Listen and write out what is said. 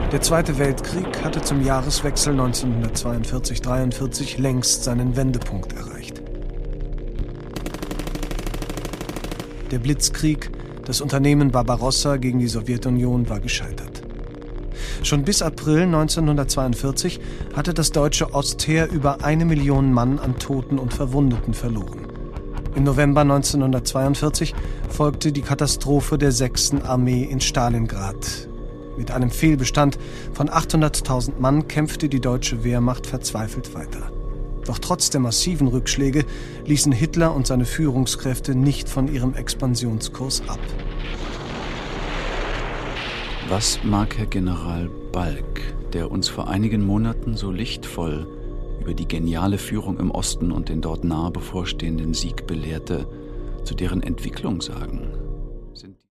Der Zweite Weltkrieg hatte zum Jahreswechsel 1942/43 längst seinen Wendepunkt erreicht. Der Blitzkrieg, das Unternehmen Barbarossa gegen die Sowjetunion, war gescheitert. Schon bis April 1942 hatte das deutsche Ostheer über 1 Million Mann an Toten und Verwundeten verloren. Im November 1942 folgte die Katastrophe der 6. Armee in Stalingrad. Mit einem Fehlbestand von 800.000 Mann kämpfte die deutsche Wehrmacht verzweifelt weiter. Doch trotz der massiven Rückschläge ließen Hitler und seine Führungskräfte nicht von ihrem Expansionskurs ab. Was mag Herr General Balck, der uns vor einigen Monaten so lichtvoll über die geniale Führung im Osten und den dort nahe bevorstehenden Sieg belehrte, zu deren Entwicklung sagen?